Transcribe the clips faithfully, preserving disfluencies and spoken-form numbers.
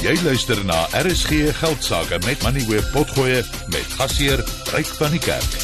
Jy luister na R S G Geldsaake met Money Web Potgoe met gasheer Ryk van die Kerk.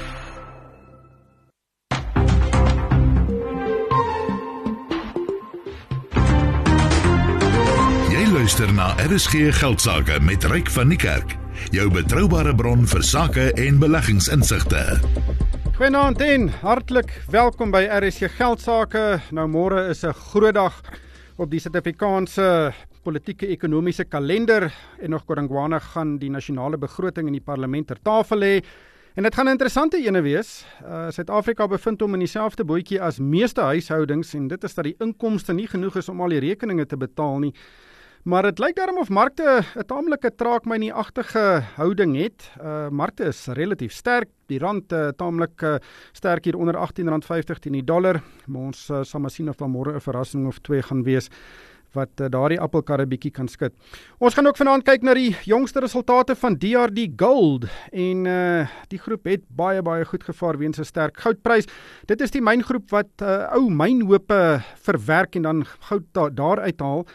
Jy luister na R S G Geldsaake met Ryk van die Kerk. Jou betroubare bron vir sake en beleggingsinsigte. Goeienaand en hartlik welkom by R S G Geldsaake. Nou môre is 'n groot dag op die Suid-Afrikaanse politieke ekonomiese kalender en nog Kodangwana gaan die nasionale begroting in die parlement ter tafel hê. En dit gaan 'n interessante ene wees. Uh, Suid-Afrika bevind hom in dieselfde bootjie as meeste huishoudings en dit is dat die inkomste nie genoeg is om al die rekeninge te betaal nie. Maar dit lyk daarom of markte 'n taamlike traagmynie-agtige houding het. Uh, markte is relatief sterk. Die rand uh, taamlik uh, sterk hier onder agttien rand vyftig teen die dollar. Maar ons uh, sal maar sien of daar môre 'n verrassing of twee gaan wees wat uh, daardie appelkarre bietjie kan skud. Ons gaan ook vanaand kyk na die jongste resultate van D R D Gold en uh, die groep het baie baie goed gevaar weens 'n sterk goudprys. Dit is die myngroep wat uh, ou mynhope verwerk en dan goud da daar uithaal.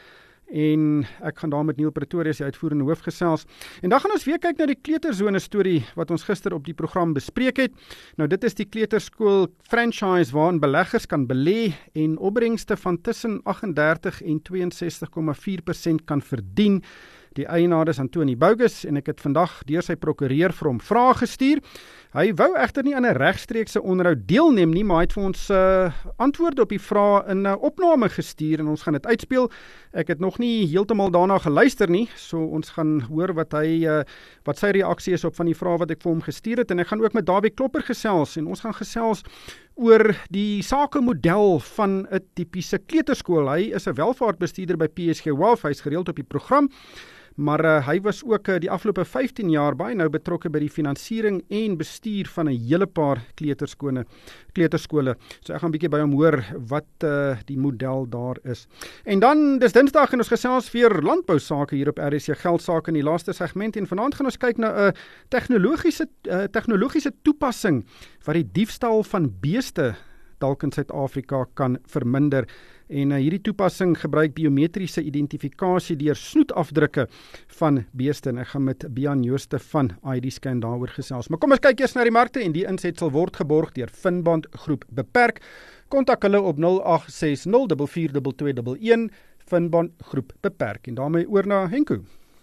En ek gaan daar met Neil Pretorius, die uitvoerende hoof, gesels. En dan gaan ons weer kyk na die kleuterzone storie wat ons gister op die program bespreek het. Nou dit is die kleuterskool franchise waarin beleggers kan belê en opbrengste van tussen agt en dertig en twee en sestig komma vier persent kan verdien. Die eienaar is Antoni Bogus en ek het vandag deur sy prokureur vir hom vrae gestuur. Hy wou egter nie aan 'n regstreekse onderhoud deelneem nie, maar hy het vir ons uh, antwoorde op die vrae in 'n uh, opname gestuur en ons gaan dit uitspeel. Ek het nog nie heeltemal daarna geluister nie, so ons gaan hoor wat hy uh, wat sy reaksie is op van die vrae wat ek vir hom gestuur het en ek gaan ook met Dawie Klopper gesels en ons gaan gesels oor die sakemodel van 'n tipiese kleuterskool. Hy is 'n welvaartbestuurder by P S G Wealth, hy is gereeld op die program. Maar uh, hy was ook uh, die afgelope vyftien jaar baie nou betrokke by die finansiering en bestuur van 'n hele paar kleuterskole. kleuterskole. So ek gaan 'n bietjie by hom hoor wat uh, die model daar is. En dan, dis Dinsdag en ons gesels weer landbou sake hier op R S C Geldsaake in die laaste segment en vanaand gaan ons kyk na 'n uh, tegnologiese uh, tegnologiese toepassing wat die diefstal van beeste dalk in Suid-Afrika kan verminder. En uh, hierdie toepassing gebruik biometriese identifikasie deur snoetafdrukke van beeste. En ek gaan met Bian Jooste van I D Scan daaroor gesels. Maar kom ons kyk eers na die markte en die inset sal word geborg deur Finbond Groep Beperk. Kontak hulle op nul agt ses nul vier vier twee twee een een, Finbond Groep Beperk. En daarmee oor na Henko.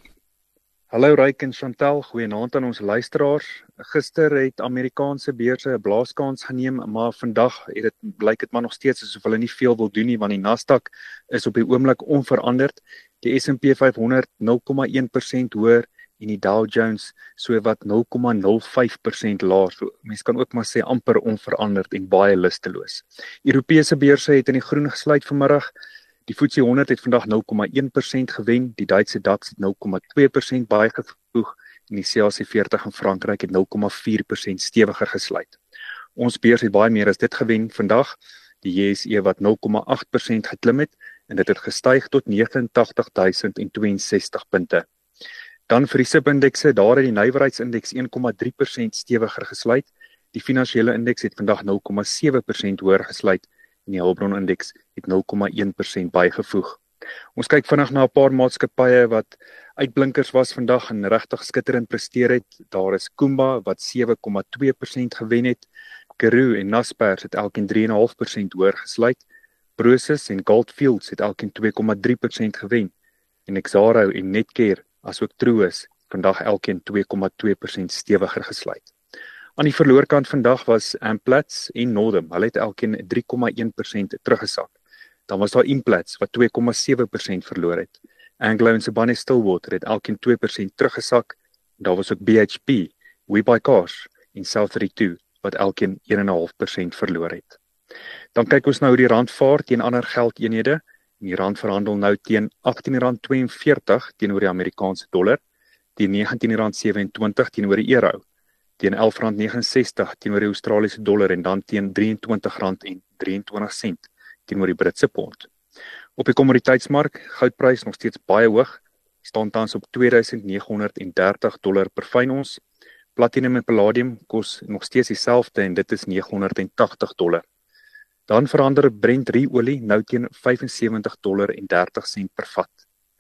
Hallo Ryk en Chantal, goeienaand aan ons luisteraars. Gister het Amerikaanse beurse 'n blaaskans geneem, maar vandag het dit blyk dit maar nog steeds asof hulle nie veel wil doen nie, want die Nasdaq is op die oomblik onveranderd. Die S en P vyf honderd nul komma een persent hoër en die Dow Jones so wat nul komma nul vyf persent laer. So mense kan ook maar sê amper onveranderd en baie lusteloos. Europese beurse het in die groen gesluit vanmiddag. Die F T S E honderd het vandag nul komma een persent gewen, die Duitse DAX het nul komma twee persent bygevoeg en die C A C veertig in Frankryk het nul komma vier persent stewiger gesluit. Ons beurs het baie meer as dit gewen vandag, die J S E wat nul komma agt persent geklim het en dit het gestyg tot vyf agt nul duisend twee en sestig punte. Dan vir die S I P-indekse, daar het die nywerheidsindeks een komma drie persent stewiger gesluit, die finansiële indeks het vandag nul komma sewe persent hoër gesluit en die Hulbron-indeks het nul komma een persent bygevoeg. Ons kyk vinnig na 'n paar maatskappye wat uitblinkers was vandag en regtig skitterend presteer het. Daar is Kumba wat sewe komma twee persent gewen het. Karoo en Naspers het elkeen drie komma vyf persent hoër gesluit. Prosus en Gold Fields het elkeen twee komma drie persent gewen. En Exxaro en Netcare asook Truus vandag elkeen twee komma twee persent stewiger gesluit. Aan die verloorkant vandag was Amplats en Northam. Hulle het elkeen drie komma een persent teruggesak. Dan was daar Implats wat twee komma sewe persent verloor het. Anglo en Sibanye-Stillwater het elkeen twee persent teruggesak. Daar was ook B H P, WeBuyCars en South thirty-two wat elkeen een komma vyf persent verloor het. Dan kyk ons nou hoe die rand vaar teen ander geldeenhede. Die rand verhandel nou teen agttien rand twee en veertig teenoor die Amerikaanse dollar, teen negentien rand sewe en twintig teenoor die euro, teen elf rand nege en sestig teenoor die Australiese dollar en dan teen drieëntwintig rand en drieëntwintig sent teenoor die Britse pond. Op die kommoditeitsmark, goudprys nog steeds baie hoog, staan tans op twee duisend nege honderd dertig dollar per fyn ons. Platinum en palladium kos nog steeds dieselfde en dit is nege honderd tagtig dollar. Dan verander Brent olie nou teen vyf en sewentig dollar en dertig sent per vat.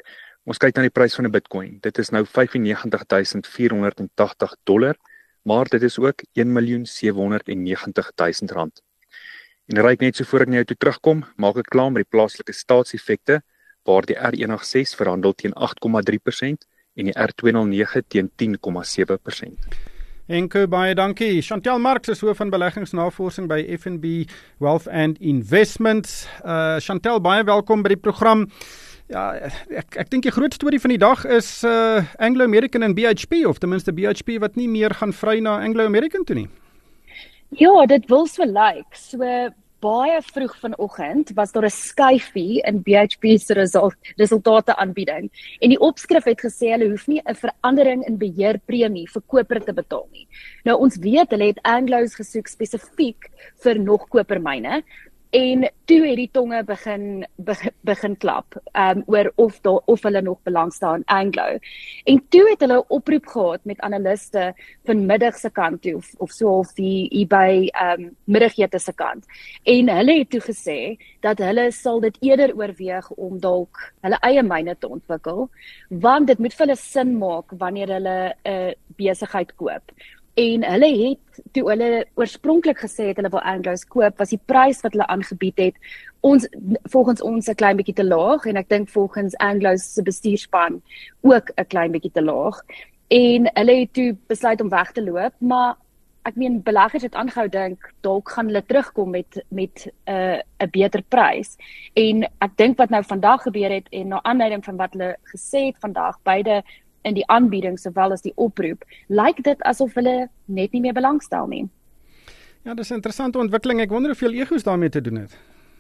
Ons kyk na die prys van 'n Bitcoin. Dit is nou vyf en negentig duisend vier honderd en tagtig dollar, maar dit is ook een miljoen sewe honderd en negentig duisend rand. En ryk net so voor ek na jou toe terugkom, maak ek klaar met die plaaslike staatseffekte, waar die R een agt ses verhandel teen agt komma drie persent en die R twee nul nege teen tien komma sewe persent. Enko, baie dankie. Chantel Marx is hoof van beleggingsnavorsing by F N B Wealth and Investments. Uh, Chantel, baie welkom by die program. Ja, ek, ek dink die groot storie van die dag is uh, Anglo American en B H P, of ten minste B H P wat nie meer gaan vry na Anglo American toe nie. Ja, dit wil so lyk. So baie vroeg vanoggend was daar 'n skuifie in B H P se result, resultate aanbieding. En die opskrif het gesê hulle hoef nie 'n verandering in beheerpremie vir koper te betaal nie. Nou ons weet hulle het Anglo's gesoek spesifiek vir nog kopermyne. En toe het die tonge begin begin, begin klap um, oor of da, of hulle nog belangstel aan Anglo. En toe het hulle 'n oproep gehad met analiste vanmiddag se kant toe of, of so of die hier by um, middagete se kant. En hulle het toe gesê dat hulle sal dit eerder oorweeg om dalk hulle eie myne te ontwikkel, want dit moet vir hulle sin maak wanneer hulle 'n uh, besigheid koop. En hulle het, toe hulle oorspronklik gesê het hulle wil Anglo's koop, was die prys wat hulle aangebied het, ons, volgens ons 'n klein bietjie te laag, en ek dink volgens Anglo's se bestuurspan ook 'n klein bietjie te laag. En hulle het toe besluit om weg te loop, maar ek meen beleggers het aangehou dink, dalk gaan hulle terugkom met met 'n uh, 'n beter prys. En ek dink wat nou vandag gebeur het, en na aanleiding van wat hulle gesê het vandag, beide in die aanbieding sowel as die oproep, lyk dit asof hulle net nie meer belangstel nie. Ja, dis 'n interessante ontwikkeling. Ek wonder hoeveel egos daarmee te doen het.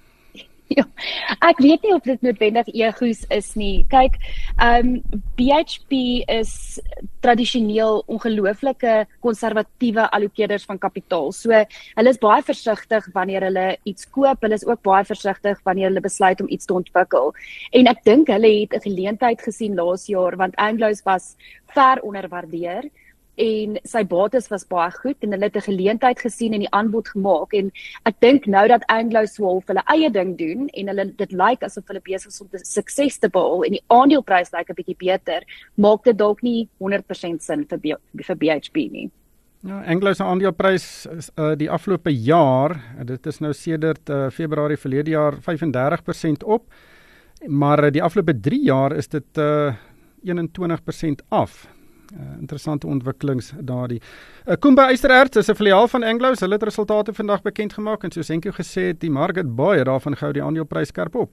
Ja, ek weet nie of dit noodwendig egos is nie. Kyk, um, B H P is tradisioneel ongelooflike konservatiewe allokeerders van kapitaal. So hulle is baie versigtig wanneer hulle iets koop. Hulle is ook baie versigtig wanneer hulle besluit om iets te ontwikkel. En ek dink hulle het 'n geleentheid gesien laas jaar, want Anglo's was ver onderwaardeer en sy bates was baie goed en hulle het 'n geleentheid gesien en die aanbod gemaak. En ek dink nou dat Anglo Swolf hulle eie ding doen en hulle dit lyk asof hulle besig is om te sukses te behaal en die aandeleprys lyk 'n bietjie beter, maak dit dalk nie honderd persent sin vir B, vir B H P nie. Ja, Anglo se aandeleprys is uh, die afgelope jaar, dit is nou sedert uh, Februarie verlede jaar vyf en dertig persent op, maar uh, die afgelope drie jaar is dit uh, een en twintig persent af. Uh, interessante ontwikkelings daardie. Uh, Kumba Ystererts is 'n filiaal van Anglo's. Hulle het resultate vandag bekend gemaak en soos Enko gesê het, die mark het baie daarvan gehou, die aandeleprys skerp op.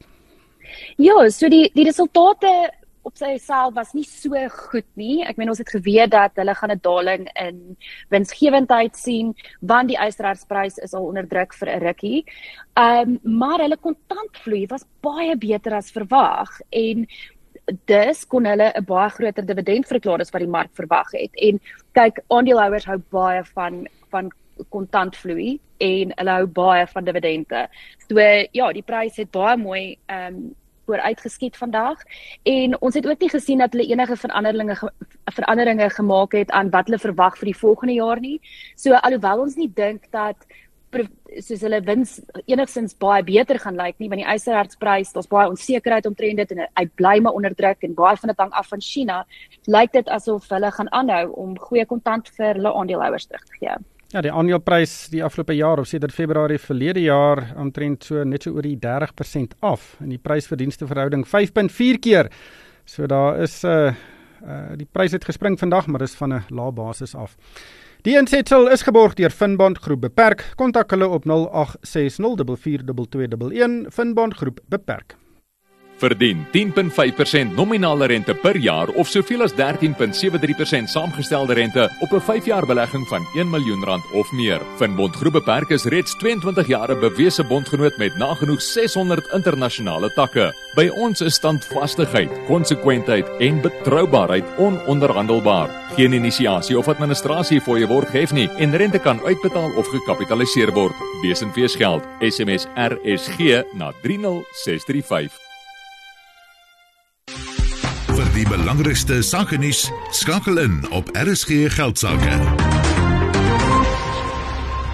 Ja, so die die resultate op sy self was nie so goed nie. Ek meen ons het geweet dat hulle gaan 'n daling in winsgewendheid sien, want die ysterertsprys is al onder druk vir 'n rukkie. Um, maar hulle kontantvloei was baie beter as verwag en dus kon hulle 'n baie groter dividend verklaar as wat die mark verwag het. En kyk, aandeelhouers hou baie van van kontantvloei en hulle hou baie van dividende. So ja, die prys het baie mooi ehm um, vooruitgeskiet vandag en ons het ook nie gesien dat hulle enige veranderinge veranderinge gemaak het aan wat hulle verwag vir die volgende jaar nie. So alhoewel ons nie dink dat soos hulle wins enigstens baie beter gaan lyk nie, want die ysterertsprys, daar's baie onsekerheid omtrent dit en hy bly maar onder druk en baie van dit hang af van China, lyk dit asof hulle gaan aanhou om goeie kontant vir hulle aandeelhouers terug te gee. Ja, die aandeleprys die afgelope jaar of sedert Februarie verlede jaar omtrent so net so oor die dertig persent af en die prys-verdienste verhouding vyf komma vier keer. So daar is uh, uh, die prys het gespring vandag, maar dis van 'n lae basis af. Die insetsel is geborg deur Finbond Groep Beperk. Kontak hulle op nul agt ses nul vier vier twee twee een een. Finbond Groep Beperk. Verdien tien komma vyf persent nominale rente per jaar of soveel as dertien komma sewe drie persent saamgestelde rente op 'n vyf jaar belegging van een miljoen rand of meer. Finbond Groep Beperk is reeds tweeëntwintig jaar 'n bewese bondgenoot met nagenoeg seshonderd internasionale takke. By ons is standvastigheid, konsekwentheid en betroubaarheid ononderhandelbaar. Geen inisiasie of administrasie fooie word gehef nie en rente kan uitbetaal of gekapitaliseer word. Wees en wees geld. S M S R S G na drie nul ses drie vyf. Vir die belangrikste sakenuus, skakel in op R S G Geldsaake. Die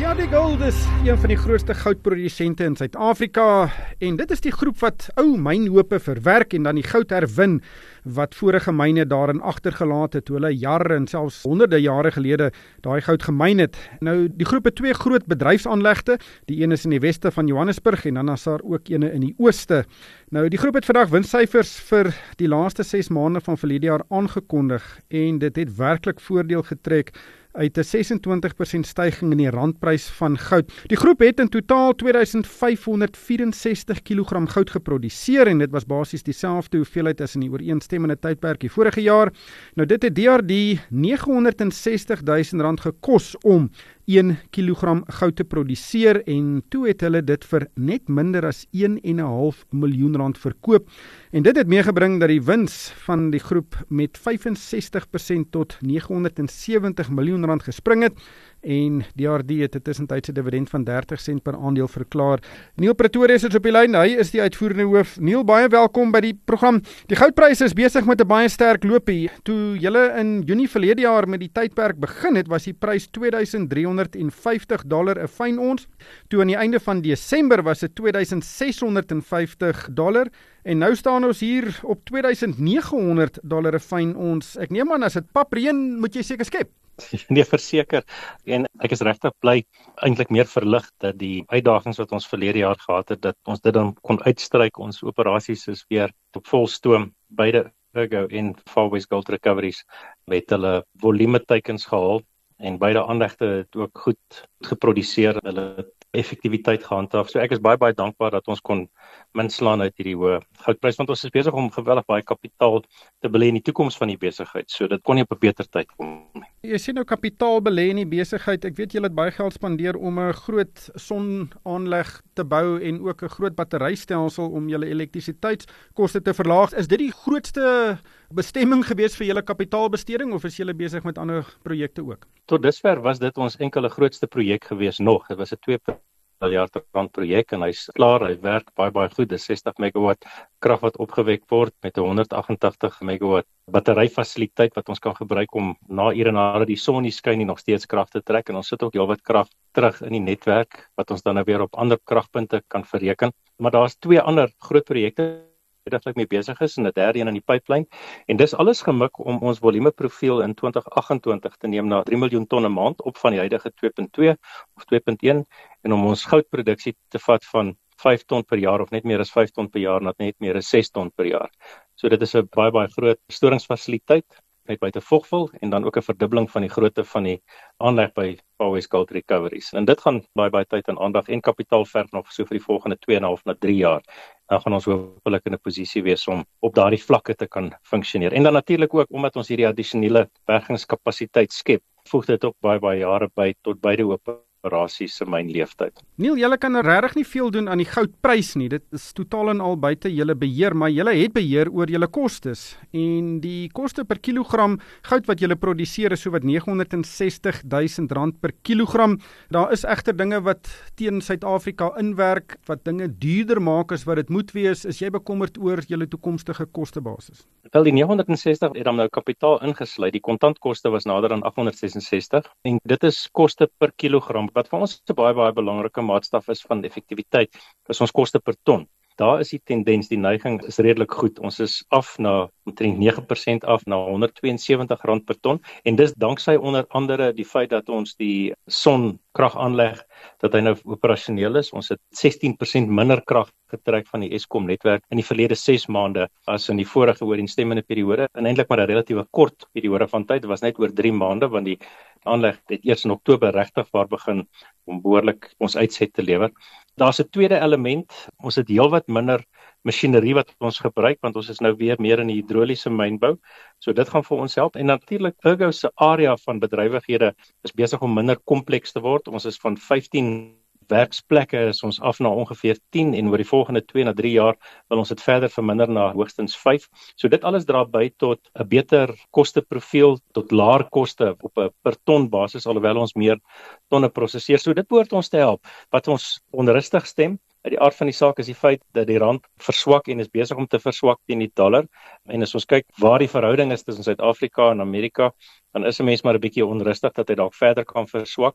DeArdy Gold is een van die grootste goudprodusente in Suid-Afrika en dit is die groep wat ou mynhope verwerk en dan die goud herwin wat vorige myne daarin agtergelaat het toe hulle jare en selfs honderde jare gelede daai goud gemyn het. Nou die groep het twee groot bedryfsaanlegte, die een is in die weste van Johannesburg en dan is daar ook een in die ooste. Nou die groep het vandag winssyfers vir die laaste ses maande van verlede jaar aangekondig en dit het werklik voordeel getrek uit 'n ses en twintig persent styging in die randprys van goud. Die groep het in totaal twee duisend vyf honderd vyf en sestig kilogram goud geproduseer en dit was basies dieselfde hoeveelheid as in die ooreenstemmende tydperk die vorige jaar. Nou dit het DeArdy nege en sestig duisend rand gekos om een kilogram goud te produseer en toe het hulle dit vir net minder as een en 'n half miljoen rand verkoop. En dit het meegebring dat die wins van die groep met vyf en sestig persent tot nege en sewentig miljoen rand gespring het en DeArdy het 'n tussentydse dividend van dertig sent per aandeel verklaar. Neil Pretorius is op die lyn, hy is die uitvoerende hoof. Neil, baie welkom by die program. Die goudpryse is besig met 'n baie sterk loopie. Toe julle in Junie verlede jaar met die tydperk begin het, was die prys twee duisend drie honderd en vyftig dollar 'n fyn ons. Toe aan die einde van Desember was dit twee duisend ses honderd en vyftig dollar en nou staan ons hier op twee duisend nege honderd dollar 'n fyn ons. Ek neem aan as dit papreën moet jy seker skep. Nee, verseker. En ek is regtig bly, eintlik meer verlig dat die uitdagings wat ons verlede jaar gehad het, dat ons dit dan kon uitstryk. Ons operasies is weer op vol stoom. Beide Ergo en Far West Gold Recoveries met hulle volume teikens gehaal en beide aanlegte het ook goed geproduseer. Hulle het effektiwiteit gehandhaaf. So ek is baie baie dankbaar dat ons kon minslaan uit hierdie hoë goudprys, want ons is besig om geweldig baie kapitaal te belê in die toekoms van die besigheid. So dit kon nie op 'n beter tyd kom nie. Jy sien nou kapitaal belê in die besigheid. Ek weet julle het baie geld spandeer om 'n groot sonaanleg te bou en ook 'n groot batterystelsel om julle elektrisiteitskoste te verlaag. Is dit die grootste bestemming gewees vir julle kapitaalbesteding of is julle besig met ander projekte ook? Tot dusver was dit ons enkele grootste projek gewees nog. Dit was 'n twee miljard rand projek en hy's klaar, hy werk baie baie goed. Dis sestig megawatt krag wat opgewek word met 'n honderd agt en tagtig megawatt batteryfasiliteit wat ons kan gebruik om na ure nadat die son nie skyn nie nog steeds krag te trek en ons sit ook heelwat krag terug in die netwerk wat ons dan nou weer op ander kragpunte kan verreken. Maar daar's twee ander groot projekte wat mee besig is en 'n derde een in die pipeline en dis alles gemik om ons volumeprofiel in twintig agt en twintig te neem na drie miljoen ton 'n maand op van die huidige twee punt twee of twee punt een en om ons goudproduksie te vat van vyf ton per jaar of net meer as vyf ton per jaar na net meer as ses ton per jaar. So dit is 'n baie baie groot storingsfasiliteit net buite Vogville en dan ook 'n verdubbeling van die grootte van die aanleg by Far West Gold Recoveries. En dit gaan baie baie tyd en aandag en kapitaal verg nog so vir die volgende twee en 'n half na drie jaar. Dan gaan ons hopelik in 'n posisie wees om op daardie vlakke te kan funksioneer. En dan natuurlik ook omdat ons hierdie addisionele bergingskapasiteit skep, voeg dit ook baie baie jare by tot beide operasies se mynleeftyd. Neil, julle kan regtig nie veel doen aan die goudprys nie. Dit is totaal en al buite julle beheer, maar julle het beheer oor julle kostes. En die koste per kilogram goud wat julle produseer is so wat nege en sestig duisend rand per kilogram. Daar is egter dinge wat teen Suid-Afrika inwerk, wat dinge duurder maak as wat dit moet wees. Is jy bekommerd oor julle toekomstige kostebasis? Wel, die nege en sestig het dan nou kapitaal ingesluit. Die kontantkoste was nader aan agt honderd ses en sestig en dit is koste per kilogram. Wat vir ons 'n baie baie belangrike maatstaf is van effektiwiteit, is ons koste per ton. Daar is die tendens, die neiging is redelik goed. Ons is af na omtrent nege persent af na honderd twee en sewentig rand per ton en dis danksy onder andere die feit dat ons die sonkragaanleg dat hy nou operasioneel is. Ons het sestien persent minder krag getrek van die Eskom netwerk in die verlede ses maande as in die vorige ooreenstemmende periode. En eintlik maar 'n relatiewe kort periode van tyd, was net oor drie maande want die aanleg het eers in Oktober regtig waar begin om behoorlik ons uitset te lewer. Daar's 'n tweede element, ons het heelwat minder masjinerie wat ons gebruik, want ons is nou weer meer in die hidroliese mynbou, so dit gaan vir ons help, en natuurlik Ergo se area van bedrywighede is besig om minder kompleks te word. Ons is van vyftien werksplekke is ons af na ongeveer tien en oor die volgende twee na drie jaar wil ons dit verder verminder na hoogstens vyf. So dit alles dra by tot 'n beter kosteprofiel, tot laer koste op 'n per ton basis, alhoewel ons meer tonne prosesseer. So dit behoort ons te help. Wat ons onrustig stem, uit die aard van die saak is die feit dat die rand verswak en is besig om te verswak teen die dollar. En as ons kyk waar die verhouding is tussen Suid-Afrika en Amerika, dan is 'n mens maar 'n bietjie onrustig dat hy dalk verder kan verswak.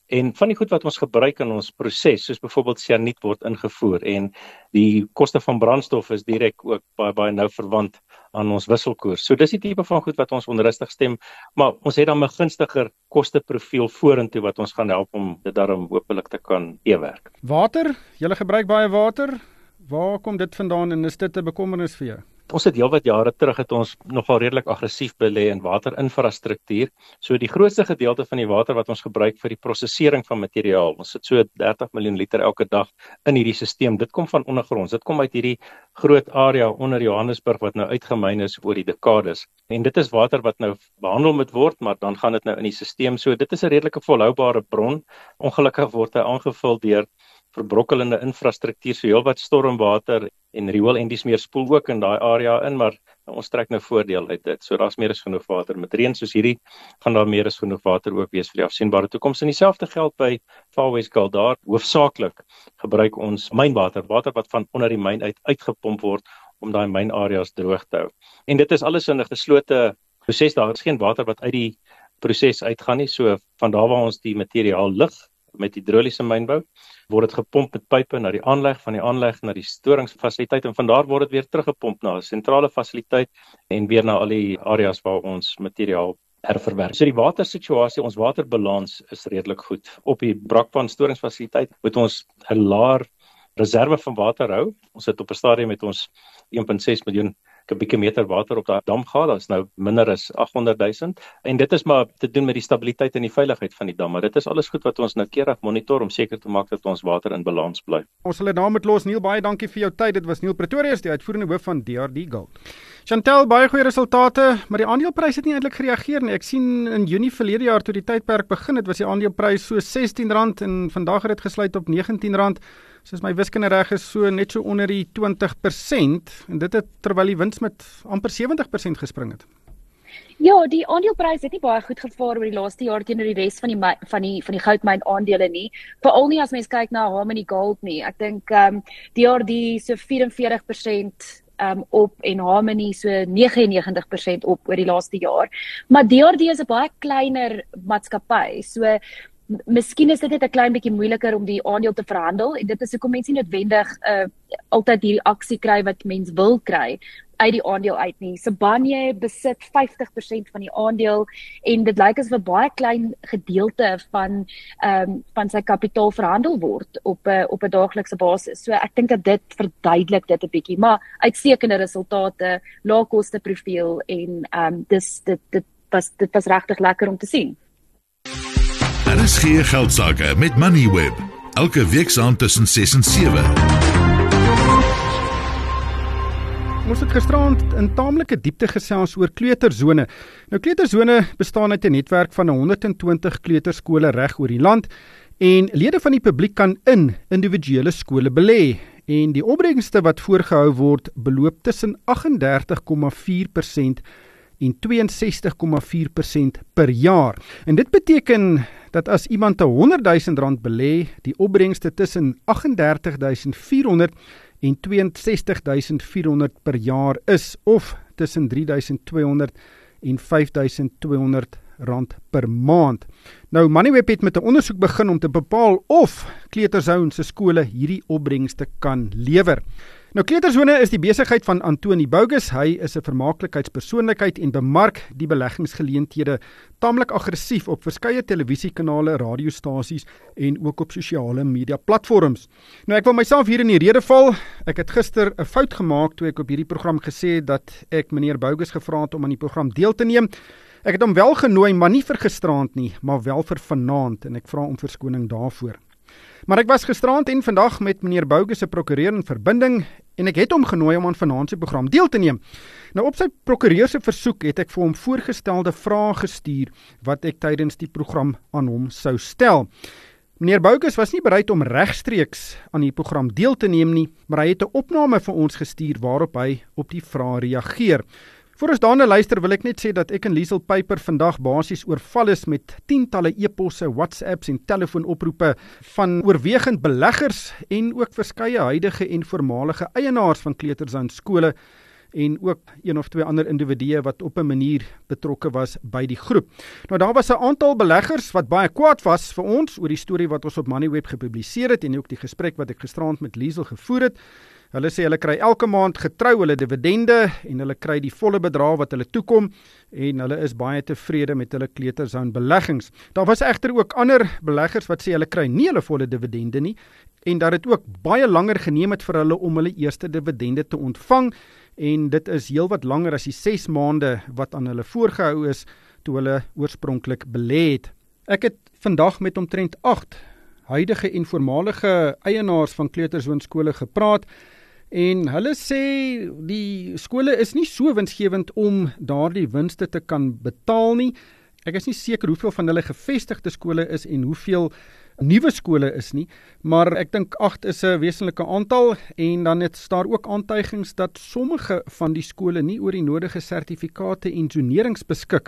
En van die goed wat ons gebruik in ons proses, soos byvoorbeeld sianiet word ingevoer en die koste van brandstof is direk ook baie baie nou verwant aan ons wisselkoers. So dis die tipe van goed wat ons onrustig stem, maar ons het dan 'n gunstiger kosteprofiel vorentoe wat ons gaan help om dit daarom hopelik te kan eewerk. Water, julle gebruik baie water. Waar kom dit vandaan en is dit 'n bekommernis vir jou? Ons het heelwat jare terug het ons nogal redelik aggressief belê in waterinfrastruktuur. So die grootste gedeelte van die water wat ons gebruik vir die prosesering van materiaal, ons sit so dertig miljoen liter elke dag in hierdie stelsel. Dit kom van ondergronds. Dit kom uit hierdie groot area onder Johannesburg wat nou uitgemyn is oor die dekades. En dit is water wat nou behandel moet word, maar dan gaan dit nou in die stelsel. So dit is 'n redelike volhoubare bron. Ongelukkig word hy aangevul deur verbrokkelende infrastruktuur, so heelwat stormwater en rioolendis meer spoel ook in daai area in, maar ons trek nou voordeel uit dit. So daar's meer as genoeg water. Met reën soos hierdie gaan daar meer as genoeg water ook wees vir die afsienbare toekoms. En dieselfde geld by Far West Gold. Daar hoofsaaklik gebruik ons mynwater, water wat van onder die myn uit uitgepomp word om daai mynareas droog te hou. En dit is alles in 'n geslote proses. Daar is geen water wat uit die proses uitgaan nie. So van daar waar ons die materiaal lig met hidroliese mynbou, word dit gepomp met pype na die aanleg, van die aanleg na die storingsfasiliteit en van daar word dit weer teruggepomp na 'n sentrale fasiliteit en weer na al die areas waar ons materiaal herverwerk. So die watersituasie, ons waterbalans is redelik goed. Op die Brakpan storingsfasiliteit moet ons 'n laer reserve van water hou. Ons het op 'n stadium met ons een komma ses miljoen kubieke meter water op daai dam gehad, dit is nou minder as agthonderd duisend en dit is maar te doen met die stabiliteit en die veiligheid van die dam, maar dit is alles goed wat ons noukeurig monitor om seker te maak dat ons water in balans bly. Ons sal dit daar met los. Neil, baie dankie vir jou tyd. Dit was Neil Pretorius, die uitvoerende hoof van D R D Gold. Chantel, baie goeie resultate, maar die aandeleprys het nie eintlik gereageer nie. Ek sien in Junie verlede jaar toe die tydperk begin het, was die aandeleprys so sestien rand en vandag het dit gesluit op negentien rand. Soos my wiskunde reg is, so net so onder die twintig persent en dit het terwyl die wins met amper sewentig persent gespring het. Ja, die aandeleprys het nie baie goed gevaar oor die laaste jaar teenoor die res van die van die van die goudmyn aandele nie. Veral nie as mens kyk na Harmony Gold nie. Ek dink ehm um, D R D so vyf en veertig persent um, op en Harmony so negenennegentig persent op oor die laaste jaar. Maar D R D is 'n baie kleiner maatskappy. So miskien is dit net 'n klein bietjie moeiliker om die aandeel te verhandel en dit is hoekom mense nie noodwendig uh, altyd hierdie aksie kry wat mens wil kry uit die aandeel uit nie. Sibanye besit vyftig persent van die aandeel en dit lyk asof 'n baie klein gedeelte van um, van sy kapitaal verhandel word op 'n uh, op 'n daaglikse basis. So ek dink dat dit verduidelik dit 'n bietjie, maar uitstekende resultate, lae koste profiel en um, dis dit dit was dit was regtig lekker om te sien. R S G Geldsaake met Moneyweb, elke week saam tussen ses en sewe. Ons het gisterand in taamlike diepte gesels oor kleuterzone. Nou kleuterzone bestaan uit 'n netwerk van honderd en twintig kleuterskole reg oor die land en lede van die publiek kan in individuele skole belê en die opbrengste wat voorgehou word beloop tussen agt en dertig komma vier persent en twee en sestig komma vier persent per jaar. En dit beteken dat as iemand honderd duisend rand belê, die opbrengste tussen agt en dertig duisend vier honderd en twee en sestig duisend vier honderd per jaar is, of tussen drie duisend twee honderd en vyf duisend twee honderd rand per maand. Nou, Moneyweb het met 'n ondersoek begin om te bepaal of Kleuterzone se skole hierdie opbrengste kan lewer. Nou, Kleuterzone is die besigheid van Antoni Bogus. Hy is 'n vermaaklikheidspersoonlikheid en bemark die beleggingsgeleenthede taamlik aggressief op verskeie televisiekanale, radiostasies en ook op sosiale media platforms. Nou, ek wil myself hier in die rede val. Ek het gister 'n fout gemaak toe ek op hierdie program gesê het dat ek meneer Bogus gevra het om aan die program deel te neem. Ek het hom wel genooi, maar nie vir gisterand nie, maar wel vir vanaand en ek vra om verskoning daarvoor. Maar ek was gisterand en vandag met meneer Bogus se prokureur in verbinding en ek het hom genooi om aan vanaand se program deel te neem. Nou op sy prokureur se versoek het ek vir hom voorgestelde vrae gestuur wat ek tydens die program aan hom sou stel. Meneer Bogus was nie bereid om regstreeks aan die program deel te neem nie, maar hy het 'n opname vir ons gestuur waarop hy op die vrae reageer. Voor ons daarna luister wil ek net sê dat ek en Liesel Pyper vandag basies oorval is met tientalle e-posse, WhatsApps en telefoonoproepe van oorwegend beleggers en ook verskeie huidige en voormalige eienaars van Kleuterzone skole. en ook een of twee ander individue wat op 'n manier betrokke was by die groep. Nou daar was 'n aantal beleggers wat baie kwaad was vir ons oor die storie wat ons op Moneyweb gepubliseer het en ook die gesprek wat ek gisterand met Liesel gevoer het. Hulle sê hulle kry elke maand getrou hulle dividende en hulle kry die volle bedrag wat hulle toekom en hulle is baie tevrede met hulle Kleuterzone beleggings. Daar was egter ook ander beleggers wat sê hulle kry nie hulle volle dividende nie en dat dit ook baie langer geneem het vir hulle om hulle eerste dividende te ontvang en dit is heel wat langer as die ses maande wat aan hulle voorgehou is toe hulle oorspronklik belê het. Ek het vandag met omtrent agt huidige en voormalige eienaars van Kleuterzone skole gepraat en hulle sê die skole is nie so winsgewend om daardie winste te kan betaal nie. Ek is nie seker hoeveel van hulle gevestigde skole is en hoeveel nuwe skole is nie, maar ek dink agt is 'n wesenlike aantal en dan het daar ook aantuigings dat sommige van die skole nie oor die nodige sertifikate en sonerings beskik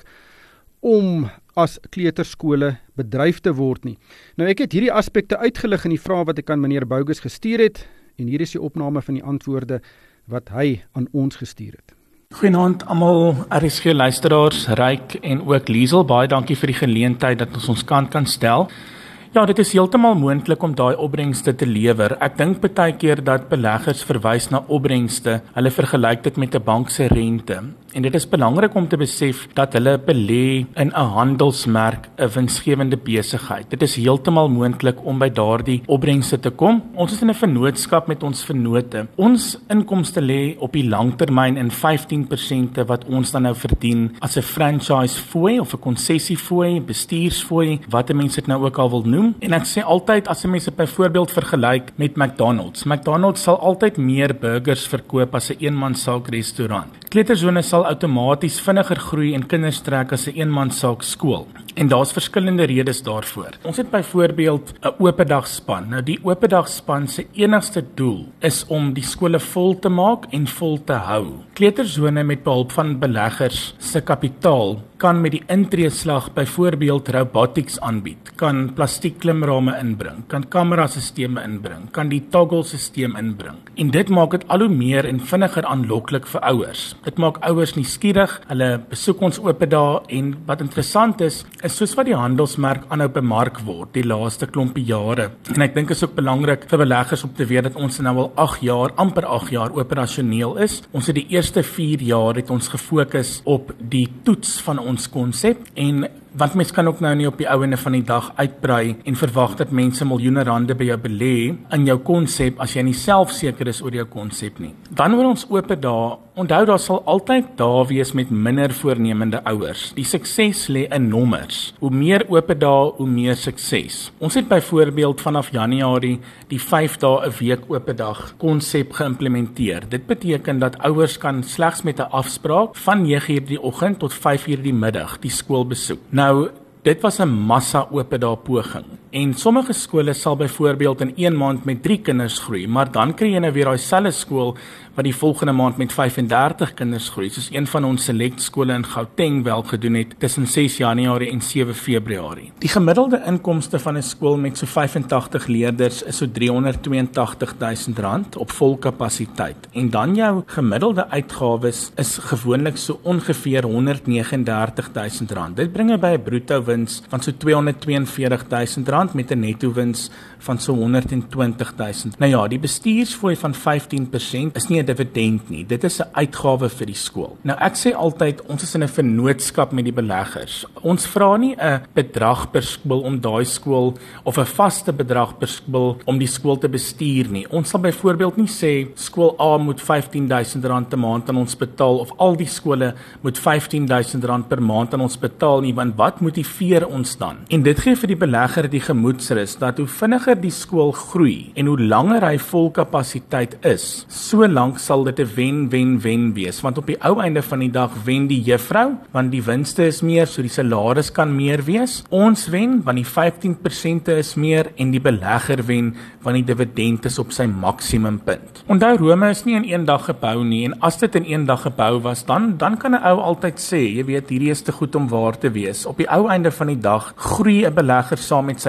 om as kleuterskole bedryf te word nie. Nou ek het hierdie aspekte uitgelig in die vrae wat ek aan meneer Bogus gestuur het en hier is die opname van die antwoorde wat hy aan ons gestuur het. Goeienaand almal R S G luisteraars, Ryk en ook Liesel, baie dankie vir die geleentheid dat ons ons kant kan stel. Ja, dit is heeltemal moontlik om daai opbrengste te lewer. Ek dink baie keer dat beleggers verwys na opbrengste, hulle vergelyk dit met 'n bank se rente. En dit is belangrik om te besef dat hulle belê in 'n handelsmerk, 'n winsgewende besigheid. Dit is heeltemal moontlik om by daardie opbrengste te kom. Ons is in 'n vennootskap met ons vennote. Ons inkomste lê op die langtermyn in vyftien persent wat ons dan nou verdien as 'n franchise fooi of 'n konsessie fooi, bestuursfooi, wat 'n mens dit nou ook al wil noem. En ek sê altyd as 'n mens dit byvoorbeeld vergelyk met McDonald's. McDonald's sal altyd meer burgers verkoop as 'n eenmansaak restaurant. Kleuterzone sal outomaties vinniger groei en kinders trek as 'n eenmansaak skool. En daar's verskillende redes daarvoor. Ons het byvoorbeeld 'n oopdagspan. Nou die oopdagspan se enigste doel is om die skole vol te maak en vol te hou. Kleuterzone met behulp van beleggers se kapitaal kan met die intreeslag byvoorbeeld robotics aanbied, kan plastiek klimrame inbring, kan kamerasisteme inbring, kan die toggle stelsel inbring. En dit maak dit al hoe meer en vinniger aanloklik vir ouers. Dit maak ouers nuuskierig, hulle besoek ons oop dae en wat interessant is, is soos wat die handelsmerk aanhou bemark word die laaste klompie jare. En ek dink is ook belangrik vir beleggers om te weet dat ons nou al agt jaar, amper agt jaar operasioneel is. Ons het die eerste vier jaar het ons gefokus op die toets van ons konsep en want mens kan ook nou nie op die ouene van die dag uitbrei en verwag dat mense miljoene rande by jou belê in jou konsep as jy nie self seker is oor jou konsep nie. Dan oor ons oop dae, onthou daar sal altyd dae wees met minder voornemende ouers. Die sukses lê in nommers. Hoe meer oop dae, hoe meer sukses. Ons het byvoorbeeld vanaf Januarie die vyf dae 'n week oop dag konsep geïmplementeer. Dit beteken dat ouers kan slegs met 'n afspraak van nege uur die oggend tot vyf uur die middag die skool besoek. Nou, dit was 'n massa oop dae poging. En sommige skole sal byvoorbeeld in een maand met drie kinders groei, maar dan kry jy nou weer daai selfde skool wat die volgende maand met vyf en dertig kinders groei, soos een van ons select skole in Gauteng wel gedoen het tussen ses Januarie en sewe Februarie. Die gemiddelde inkomste van 'n skool met so vyf en tagtig leerders is so driehonderdtweeëntagtig duisend rand op vol kapasiteit. En dan jou gemiddelde uitgawes is gewoonlik so ongeveer honderdnegenendertig duisend rand. Dit bring by 'n bruto wins van so tweehonderdtweeënveertig duisend rand met 'n netto wins van so honderdtwintig duisend. Nou ja, die bestuursfooi van vyftien persent is nie 'n dividend nie. Dit is 'n uitgawe vir die skool. Nou ek sê altyd ons is in 'n vennootskap met die beleggers. Ons vra nie 'n bedrag per skool om daai skool of 'n vaste bedrag per skool om die skool te bestuur nie. Ons sal byvoorbeeld nie sê skool A moet vyftien duisend rand per maand aan ons betaal of al die skole moet vyftien duisend rand per maand aan ons betaal nie, want wat motiveer ons dan? En dit gee vir die belegger die gemoedsrus dat hoe vinniger die skool groei en hoe langer hy vol kapasiteit is, so lank sal dit 'n wen-wen-wen wees, want op die ou einde van die dag wen die juffrou, want die winste is meer, so die salaris kan meer wees. Ons wen, want die vyftien persent is meer en die belegger wen, want die dividend is op sy maksimumpunt. Onthou, Rome is nie in een dag gebou nie, en as dit in een dag gebou was, dan dan kan 'n ou altyd sê, jy weet, hierdie is te goed om waar te wees. Op die ou einde van die dag groei 'n belegger saam met sy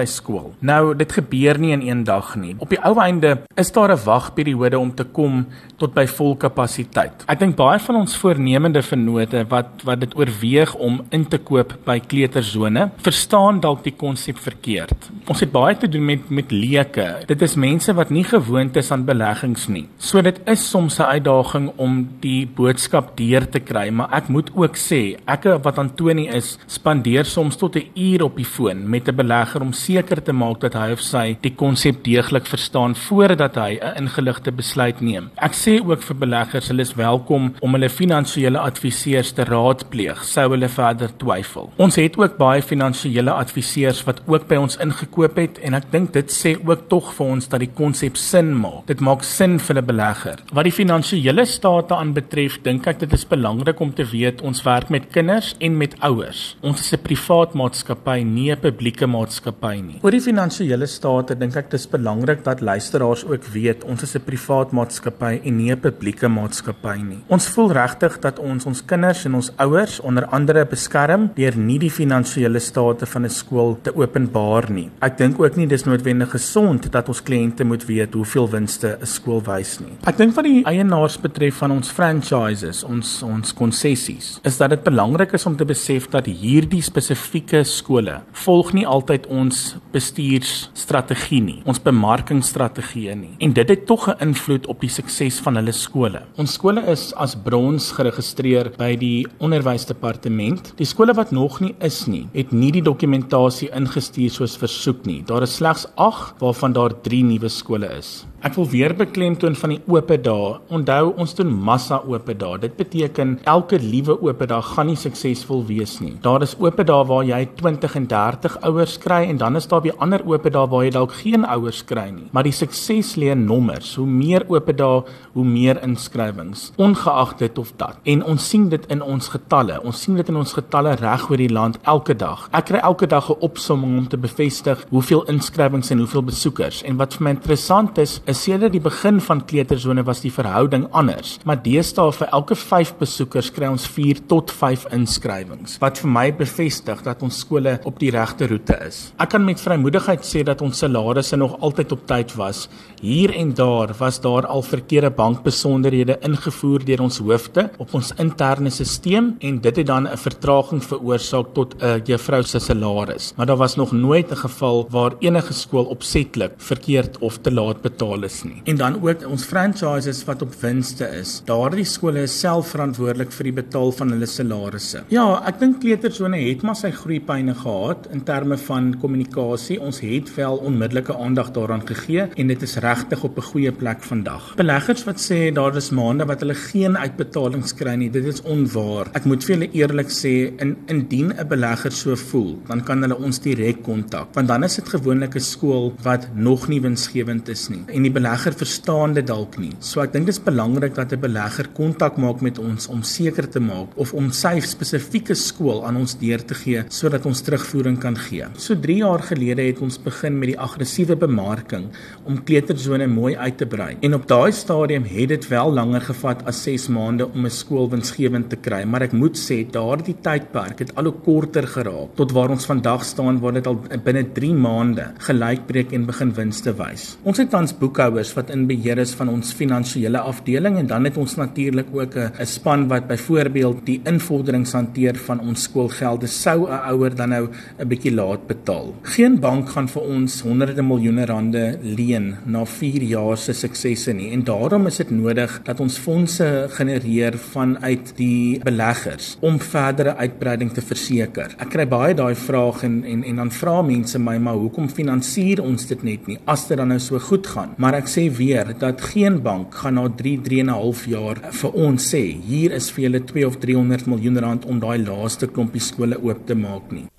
skool. Nou, dit gebeur nie in een dag nie. Op die ou einde is daar 'n wagperiode om te kom tot by vol kapasiteit. Ek dink baie van ons voornemende vennote wat wat dit oorweeg om in te koop by kleutersone, verstaan dalk die konsep verkeerd. Ons het baie te doen met met leuke. Dit is mense wat nie gewoond is aan beleggings nie. So dit is soms 'n uitdaging om die boodskap deur te kry, maar ek moet ook sê, ek wat Antoni is, spandeer soms tot 'n uur op die foon met 'n belegger om seker te maak dat hy of sy die konsep deeglik verstaan voordat hy 'n ingeligte besluit neem. Ek sê ook vir beleggers, hulle is welkom om hulle finansiële adviseurs te raadpleeg, sou hulle verder twyfel. Ons het ook baie finansiële adviseurs wat ook by ons ingekoop het, en ek dink dit sê ook tog vir ons dat die konsep sin maak. Dit maak sin vir 'n belegger. Wat die finansiële state aanbetref, dink ek dit is belangrik om te weet, ons werk met kinders en met ouers. Ons is 'n privaat maatskappy, nie 'n publieke maatskappy nie. Oor die finansiële state dink ek dit is belangrik dat luisteraars ook weet, ons is 'n privaat maatskappy en nie 'n publieke maatskappy nie. Ons voel regtig dat ons ons kinders en ons ouers onder andere beskerm deur nie die finansiële state van 'n skool te openbaar nie. Ek dink ook nie dis noodwendig gesond dat ons kliënte moet weet hoeveel winste 'n skool wys nie. Ek dink wat die eienaars betref van ons franchises, ons ons konsessies, is dat dit belangrik is om te besef dat hierdie spesifieke skole volg nie altyd ons bestuursstrategie nie, ons bemarkingsstrategie nie. En dit het tog 'n invloed op die sukses van hulle skole. Ons skole is as brons geregistreer by die onderwysdepartement. Die skole wat nog nie is nie, het nie die dokumentasie ingestuur soos versoek nie. Daar is slegs agt waarvan daar drie nuwe skole is. Ek wil weer beklemtoon van die ope dae. Onthou, ons doen massa ope dae. Dit beteken elke liewe ope dag gaan nie suksesvol wees nie. Daar is ope dae waar jy twintig en dertig ouers kry, en dan is daar weer ander ope dae waar jy dalk geen ouers kry nie. Maar die sukses lê in nommers. Hoe meer ope dae, hoe meer inskrywings, ongeag dit of dat. En ons sien dit in ons getalle. Ons sien dit in ons getalle reg oor die land elke dag. Ek kry elke dag 'n opsomming om te bevestig hoeveel inskrywings en hoeveel besoekers. En wat vir my interessant is, is sedert die begin van kleutersone was die verhouding anders, maar deesdae vir elke vyf besoekers kry ons vier tot vyf inskrywings, wat vir my bevestig dat ons skole op die regte roete is. Ek kan met vrymoedigheid sê dat ons salarisse nog altyd op tyd was. Hier en daar was daar al verkeerde bankbesonderhede ingevoer deur ons hoofde op ons interne stelsel, en dit het dan 'n vertraging veroorsaak tot 'n juffrou se salaris. Maar daar was nog nooit 'n geval waar enige skool opsetlik verkeerd of te laat betaal is nie. En dan ook ons franchises wat op winste is. Daardie skole is self verantwoordelik vir die betaal van hulle salarisse. Ja, ek dink kleutersone het maar sy groeipyne gehad in terme van kommunikasie. Ons het wel onmiddellike aandag daaraan gegee, en dit is regtig op 'n goeie plek vandag. Beleggers wat sê daar is maande wat hulle geen uitbetalings kry nie, dit is onwaar. Ek moet vir julle eerlik sê, in, indien 'n belegger so voel, dan kan hulle ons direk kontak, want dan is dit gewoonlik 'n skool wat nog nie winsgewend is nie, en die belegger verstaan dit dalk nie. So ek dink dit is belangrik dat 'n belegger kontak maak met ons om seker te maak of om sy spesifieke skool aan ons deur te gee sodat ons terugvoering kan gee. So drie jaar gelede het ons begin met die aggressiewe bemarking om kleutersone mooi uit te brei. En op daai stadium het dit wel langer gevat as ses maande om 'n skool winsgewend te kry, maar ek moet sê daardie tydperk het al hoe korter geraak tot waar ons vandag staan, waar dit al binne drie maande gelykbreek en begin winste wys. Ons het tans boekhouers wat in beheer is van ons finansiële afdeling, en dan het ons natuurlik ook 'n 'n span wat byvoorbeeld die invorderings hanteer van ons skoolgelde sou 'n ouer dan nou 'n bietjie laat betaal. Geen bank gaan vir ons honderde miljoene rande leen na vier jaar se suksesse nie, en daarom is dit nodig dat ons fondse genereer vanuit die beleggers om verdere uitbreiding te verseker. Ek kry baie daai vraag en en en dan vra mense my, maar hoekom finansier ons dit net nie as dit dan nou so goed gaan? Maar ek sê weer dat geen bank gaan na drie, drie en 'n half jaar vir ons sê, hier is vir julle twee of driehonderd miljoen rand om daai laaste klompie skole oop te maak nie.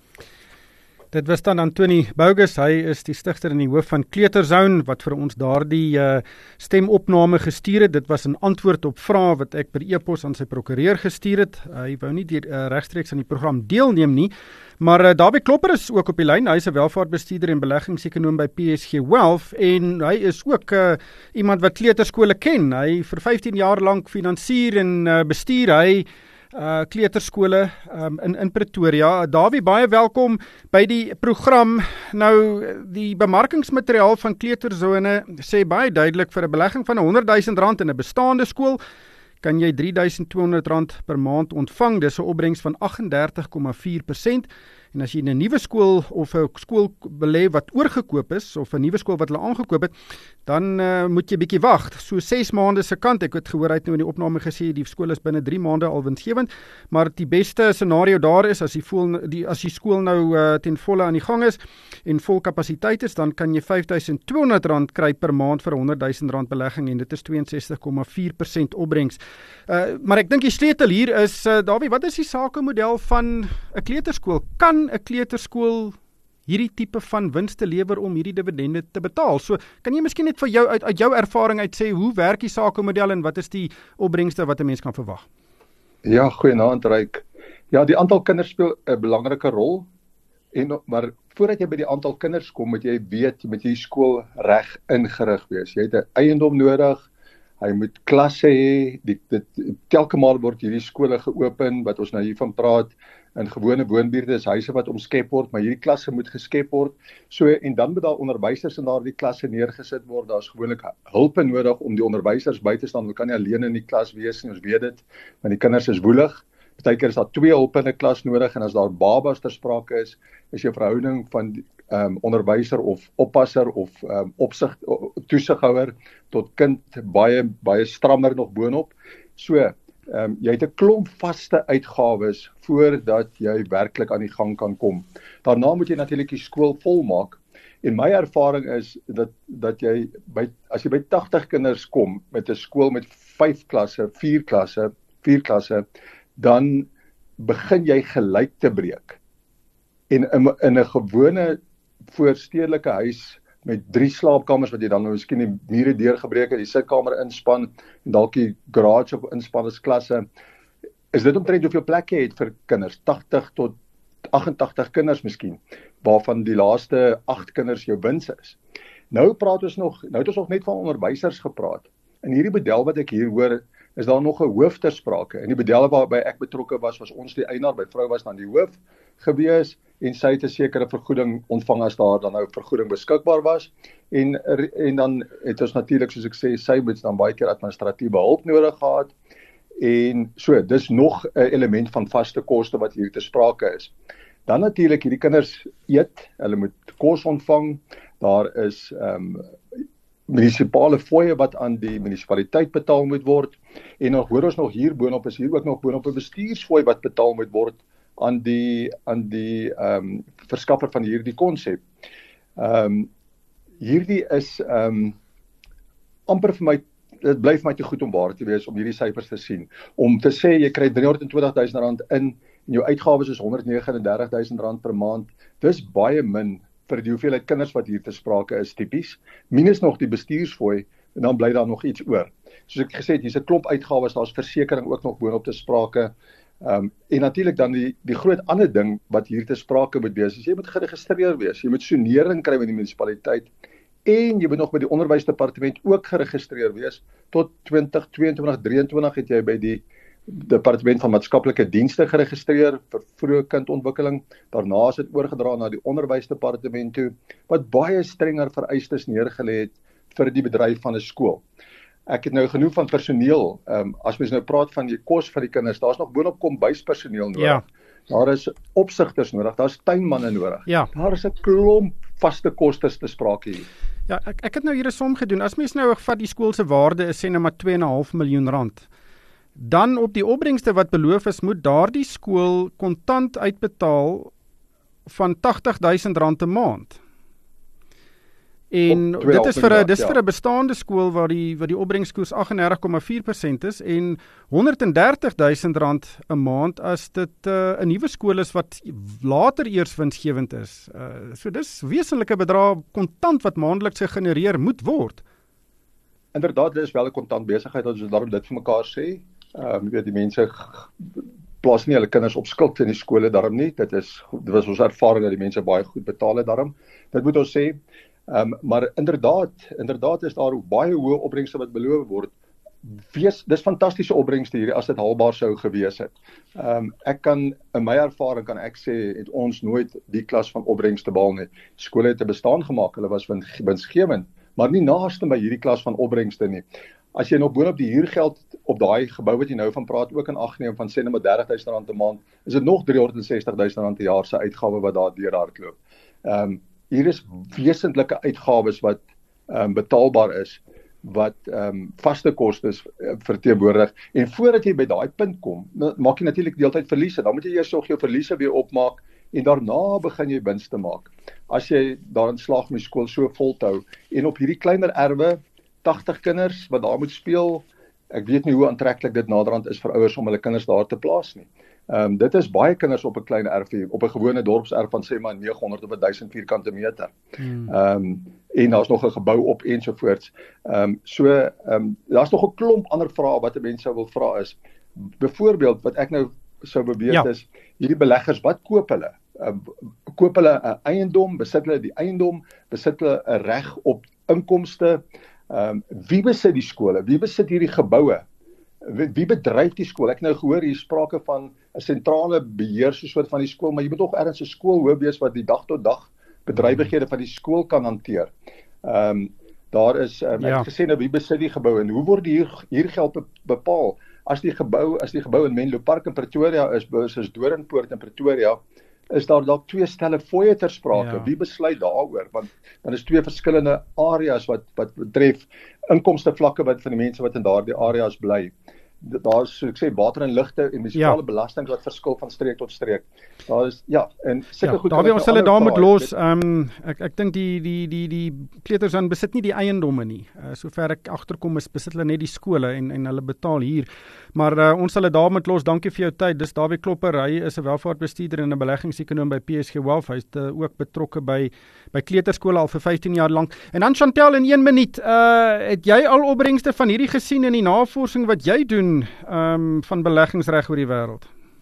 Dit was dan Antoni Bogus, hy is die stigter en die hoof van Kleuterzone, wat vir ons daardie uh, stemopname gestuur het. Dit was 'n antwoord op vrae wat ek per e-pos aan sy prokureur gestuur het. Uh, hy wou nie die, uh, regstreeks aan die program deelneem nie, maar uh, Dawie Klopper is ook op die lyn. Hy is 'n welvaartbestuurder en beleggingsekonoom by P S G Wealth, en hy is ook uh, iemand wat kleuterskole ken. Hy vir vyftien jaar lank finansier en uh, bestuur. Hy uh, kleuterskole um, in, in Pretoria. Davie, baie welkom by die program. Nou, die bemarkingsmateriaal van kleuterzone sê baie duidelik vir 'n belegging van honderd duisend rand in 'n bestaande skool, kan jy drie duisend tweehonderd rand per maand ontvang. Dis 'n opbrengs van agt en dertig komma vier persent. En as jy in 'n nuwe skool of 'n skool belê wat oorgekoop is, of 'n nuwe skool wat hulle aangekoop het, dan uh, moet jy bietjie wag. So ses maande se kant. Ek het gehoor uit nou in die opname gesê die skool is binne drie maande al winsgewend, maar die beste scenario daar is as die, voel, die as die skool nou uh, ten volle aan die gang is en vol kapasiteit is, dan kan jy vyf duisend tweehonderd rand kry per maand vir honderd duisend rand belegging, en dit is twee en sestig komma vier persent opbrengs. Uh, maar ek dink die sleutel hier is, uh, Davie, wat is die sakemodel van 'n kleuterskool? Kan 'n kleuterskool hierdie tipe van winste lewer om hierdie dividende te betaal? So, kan jy miskien net vir jou uit, uit jou ervaring uit sê, hoe werk die sakemodel en wat is die opbrengste wat 'n mens kan verwag? Ja, goeienaand Ryk. Ja, die aantal kinders speel 'n belangrike rol, en maar voordat jy by die aantal kinders kom, moet jy weet, jy moet die skool reg ingerig wees. Jy het 'n eiendom nodig, hy moet klasse hê, die, dit, telke maal word hierdie skole geopen, wat ons nou hiervan praat, in gewone woonbuurte is huise wat omskep word, maar hierdie klasse moet geskep word, so, en dan moet daar onderwysers in daardie klasse neergesit word. Daar is gewoonlik hulpe nodig om die onderwysers by te staan, we kan nie alleen in die klas wees nie, ons weet dit, want die kinders is woelig. Partykeer is daar twee hulpe in 'n klas nodig, en as daar babas ter sprake is, is jou verhouding van um, onderwyser of oppasser of um, opsig, toesighouer tot kind baie baie strammer nog boonop. So, um, jy het 'n klomp vaste uitgawes voordat jy werklik aan die gang kan kom. Daarna moet jy natuurlik die skool volmaak. En my ervaring is dat dat jy by as jy by tagtig kinders kom met 'n skool met vyf klasse, vier klasse, vier klasse, dan begin jy gelyk te breek. En in, in 'n gewone voorstedelike huis met drie slaapkamers wat jy dan nou miskien die mure deurgebreek het, die sitkamer inspan en dalk die garage op inspan as klasse, is dit omtrent hoeveel plekke het vir kinders, tagtig tot agt en tagtig kinders miskien, waarvan die laaste agt kinders jou wins is. Nou praat ons nog, nou het ons nog net van onderwysers gepraat. In hierdie model wat ek hier hoor, is daar nog 'n hoof ter sprake. In die model waarby ek betrokke was, was ons die eienaar, by vrou was dan die hoof gewees, en sy het 'n sekere vergoeding ontvang as daar dan nou vergoeding beskikbaar was, en, en dan het ons natuurlik, soos ek sê, sy moet dan baie keer administratiewe hulp nodig gehad, en so, dis nog 'n element van vaste koste wat hier ter sprake is. Dan natuurlik, hierdie kinders eet, hulle moet kos ontvang, daar is um, munisipale fooie wat aan die munisipaliteit betaal moet word, en dan hoor ons nog hier boonop, is hier ook nog boonop 'n bestuursfooi wat betaal moet word aan die, aan die um, verskaffer van hierdie konsep. Um, hierdie is um, amper vir my, dit bly vir my te goed om waar te wees, om hierdie syfers te sien. Om te sê, jy kry driehonderd en twintig duisend rand in, en jou uitgawes is honderd neges en dertig duisend rand per maand, dis baie min vir die hoeveelheid kinders wat hier te sprake is, tipies, minus nog die bestuursfooi, en dan bly daar nog iets oor. Soos ek gesê het, hier's 'n klomp uitgawes, daar's versekering ook nog boonop te sprake, um, en natuurlik dan die, die groot ander ding wat hier te sprake moet wees, is jy moet geregistreer wees, jy moet sonering kry met die munisipaliteit, en jy moet nog by die onderwysdepartement ook geregistreer wees. Tot twintig tweeëntwintig drieëntwintig het jy by die Departement van Maatskaplike Dienste geregistreer vir vroeë kindontwikkeling. Daarna is dit oorgedra na die onderwysdepartement toe, wat baie strenger vereistes neergelê het vir die bedryf van 'n skool. Ek het nou genoeg van personeel. Um, as mens nou praat van die kos vir die kinders, daar's nog boonop kombuispersoneel nodig. Ja. Daar is opsigters nodig, daar's tuinmanne nodig. Ja. Daar is 'n klomp vaste kostes te sprake hier. Ja, ek ek het nou hier 'n som gedoen. As mens nou vat die skool se waarde is sê nou maar twee en 'n half miljoen rand. Dan op die opbrengste wat beloof is, moet daardie skool kontant uitbetaal van tagtig duisend rand 'n maand. En dit is vir 'n dis vir 'n bestaande skool waar die waar die opbrengskoers agt en dertig komma vier persent is en honderd en dertig duisend rand 'n maand as dit 'n uh, nuwe skool is wat later eers winsgewend is. Uh, so dis wesenlike bedrag kontant wat maandeliks gegenereer moet word. Inderdaad, dit is wel 'n kontant besigheid, as ons daarom dit vir mekaar sê. Ehm um, weet die mense plaas nie hulle kinders op skuld in die skole daarom nie. Dit is dit was ons ervaring dat die mense baie goed betaal het daarom. Dit moet ons sê. Ehm um, maar inderdaad, inderdaad is daar baie hoë opbrengste wat beloof word. wees, dis fantastiese opbrengste hierdie as dit haalbaar sou gewees het. Um, ek kan, in my ervaring kan ek sê, het ons nooit die klas van opbrengste behaal nie. Skole het 'n bestaan gemaak, hulle was winsgewend, maar nie naaste by hierdie klas van opbrengste nie. As jy nog boonop die huurgeld op daai gebou wat jy nou van praat ook in ag neem van sê net maar dertig duisend rand 'n maand, is dit nog driehonderdsestig duisend rand 'n jaar se uitgawe wat daar deur hardloop. Ehm um, hier is wesentlike uitgawes wat ehm um, betaalbaar is, wat ehm um, vaste kostes verteenwoordig. En voordat jy by daai punt kom, maak jy natuurlik deeltyd verliese. Dan moet jy eers sorg jou verliese weer opmaak en daarna begin jy wins te maak. As jy daarin slaag om die skool so vol te hou en op hierdie kleiner erwe tagtig kinders wat daar moet speel, ek weet nie hoe aantreklik dit naderhand is vir ouers om hulle kinders daar te plaas nie. Ehm um, dit is baie kinders op 'n klein erf hier, op 'n gewone dorpserf van sê maar negenhonderd of duisend vierkante meter. Ehm um, en daar's nog 'n gebou op ensovoorts. Ehm um, so ehm um, daar's nog 'n klomp ander vrae wat 'n mens sou wil vra is. Byvoorbeeld wat ek nou sou beweer ja. is, hierdie beleggers, wat koop hulle? Uh, koop hulle 'n eiendom, besit hulle die eiendom, besit hulle 'n reg op inkomste? Um, wie besit die skole? Wie besit hierdie geboue? Wie, wie bedryf die skool? Ek nou gehoor hier sprake van 'n sentrale beheer soort van die skool, maar jy moet tog ergens 'n skoolhoof wees wat die dag tot dag bedrywighede van die skool kan hanteer. Ehm um, daar is um, ja. ek het gesê nou wie besit die gebou en hoe word die huur huurgeld bepaal? As die gebou as die gebou in Menlo Park in Pretoria is versus Doornpoort in Pretoria, is daar dalk twee stelle fooie ter sprake. Ja. Wie besluit daaroor? Want dan is twee verskillende areas wat wat betref inkomste vlakke wat van die mense wat in daardie areas bly. Daar is, so ek sê, water en ligte en munisipale ja. belasting wat verskil van streek tot streek. Daar is ja, en seker ja, goed. Daar wil ons hulle daar moet los. Ehm um, ek ek dink die die die die kleuters dan besit nie die eiendomme nie. Uh, sover ek agterkom is besit hulle net die skole en en hulle betaal hier. Maar uh, ons hulle daar moet los. Dankie vir jou tyd. Dis Dawie Klopper. Hy is 'n welvaartbestuurder en 'n beleggingsekonoom by P S G Wealth. Hy is uh, ook betrokke by by kleuterskole al vir vyftien jaar lank. En dan Chantel in een minuut, uh, het jy al opbrengste van hierdie gesien in die navorsing wat jy doen um, van beleggingsreg oor die wêreld?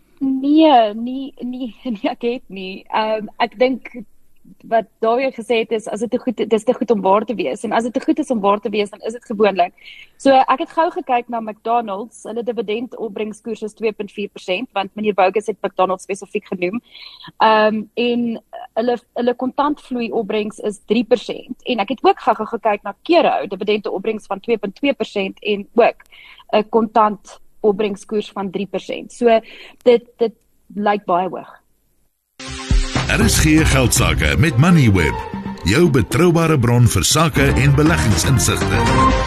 Nee, nie nie nie ek het nie. Um, ek dink wat Dawie gesê het is as dit te goed dis te goed om waar te wees en as dit te goed is om waar te wees dan is dit gewoonlik. So ek het gou gekyk na McDonald's, hulle dividend opbrengskoers is twee komma vier persent want meneer Bogus het McDonald's spesifiek genoem. Ehm um, en hulle hulle kontantvloei opbrengs is drie persent en ek het ook gou gekyk na Kero, dividende opbrengs van twee komma twee persent en ook 'n kontant opbrengskoers van drie persent. So dit dit lyk baie hoog. R S G Geldsaake met Moneyweb, jou betroubare bron vir sake en beleggingsinsigte.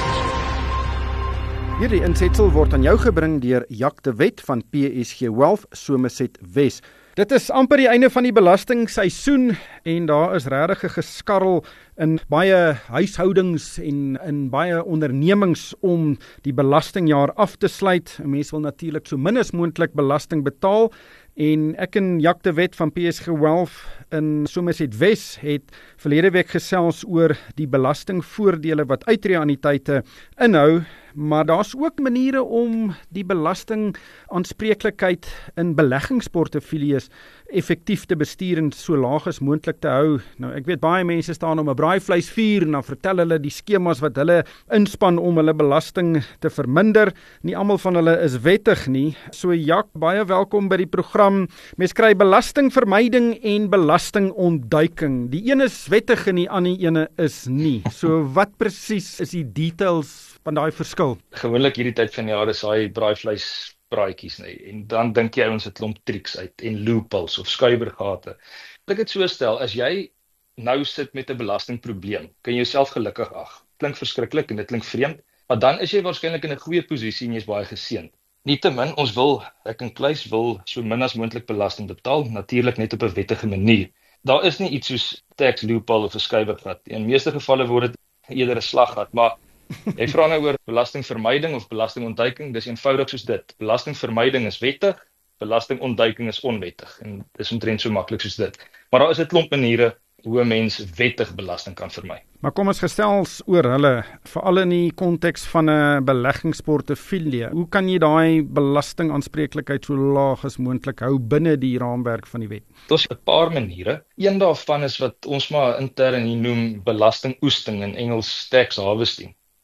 Hierdie insetsel word aan jou gebring deur Jacques de Wet van P S G Wealth Somerset Wes. Dit is amper die einde van die belastingseisoen en daar is regtig 'n geskarrel in baie huishoudings en in baie ondernemings om die belastingjaar af te sluit. Mense wil natuurlik so min as moontlik belasting betaal. En ek en Jacques de Wet van P S G Wealth in Somerset Wes het verlede week gesels oor die belastingvoordele wat uitreaniteite inhou, maar daar's ook maniere om die belastingaanspreeklikheid in beleggingsportefeuilles effektief te bestuur en so laag as moontlik te hou. Nou ek weet baie mense staan om 'n braaivleisvuur en dan vertel hulle die skemas wat hulle inspann om hulle belasting te verminder. Nie almal van hulle is wettig nie. So Jacques, baie welkom by die program. Mens kry belastingvermyding en belastingontduiking. Die een is wettig en die ander ene is nie. So wat presies is die details van daai verskil? Gewoonlik hierdie tyd van die jaar is daai braaivleis braaitjies nie. En dan dink jy ons het 'n klomp triks uit en loopholes of skuiwergate. Ek het so stel, as jy nou sit met 'n belastingprobleem, kan jy jouself gelukkig ag. Klink verskriklik en dit klink vreemd, maar dan is jy waarskynlik in 'n goeie posisie en jy's baie geseënd. Nietemin, ons wil, ek en Kluis wil so min as moontlik belasting betaal, natuurlik net op 'n wettige manier. Daar is nie iets soos tax loophole of 'n skuiwergat. In meeste gevalle word dit eerder 'n slaggat, maar jy vra nou oor belastingvermyding of belastingontduiking, dis eenvoudig soos dit. Belastingvermyding is wettig, belastingontduiking is onwettig en dis omtrent so maklik soos dit. Maar daar is 'n klomp maniere hoe 'n mens wettig belasting kan vermy. Maar kom ons gesels oor hulle, veral in die konteks van 'n beleggingsportefeulje. Hoe kan jy daai belastingaanspreeklikheid so laag as moontlik hou binne die raamwerk van die wet? Daar's 'n paar maniere. Een daarvan is wat ons maar intern hier noem belastingoesting, in Engels tax harvesting.